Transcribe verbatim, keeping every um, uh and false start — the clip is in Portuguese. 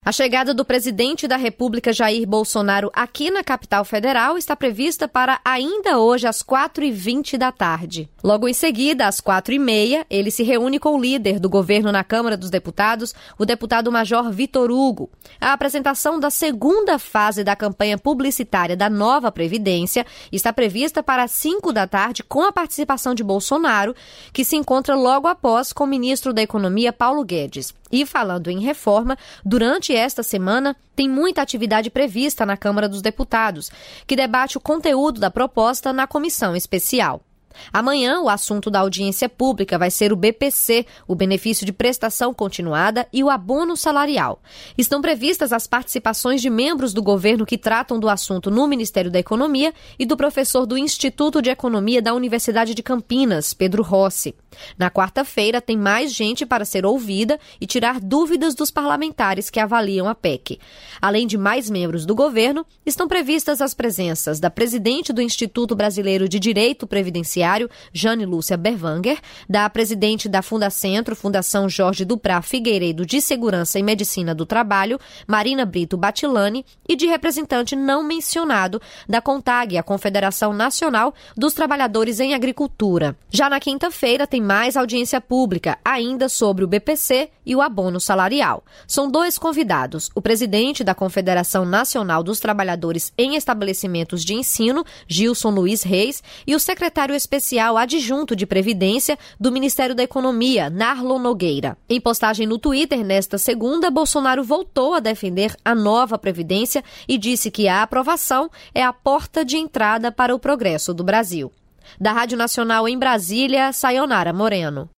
A chegada do presidente da República, Jair Bolsonaro, aqui na capital federal está prevista para ainda hoje, às quatro e vinte da tarde. Logo em seguida, às quatro e meia, ele se reúne com o líder do governo na Câmara dos Deputados, o deputado Major Vitor Hugo. A apresentação da segunda fase da campanha publicitária da nova Previdência está prevista para as cinco da tarde, com a participação de Bolsonaro, que se encontra logo após com o ministro da Economia, Paulo Guedes. E falando em reforma, durante esta semana tem muita atividade prevista na Câmara dos Deputados, que debate o conteúdo da proposta na comissão especial. Amanhã, o assunto da audiência pública vai ser o B P C, o benefício de prestação continuada, e o abono salarial. Estão previstas as participações de membros do governo que tratam do assunto no Ministério da Economia e do professor do Instituto de Economia da Universidade de Campinas, Pedro Rossi. Na quarta-feira, tem mais gente para ser ouvida e tirar dúvidas dos parlamentares que avaliam a P E C. Além de mais membros do governo, estão previstas as presenças da presidente do Instituto Brasileiro de Direito Previdenciário, Jane Lúcia Berwanger, da presidente da Fundacentro, Fundação Jorge Duprá Figueiredo de Segurança e Medicina do Trabalho, Marina Brito Batilani, e de representante não mencionado da CONTAG, a Confederação Nacional dos Trabalhadores em Agricultura. Já na quinta-feira tem mais audiência pública, ainda sobre o B P C e o abono salarial. São dois convidados, o presidente da Confederação Nacional dos Trabalhadores em Estabelecimentos de Ensino, Gilson Luiz Reis, e o secretário especial adjunto de Previdência do Ministério da Economia, Narlon Nogueira. Em postagem no Twitter, nesta segunda, Bolsonaro voltou a defender a nova Previdência e disse que a aprovação é a porta de entrada para o progresso do Brasil. Da Rádio Nacional em Brasília, Sayonara Moreno.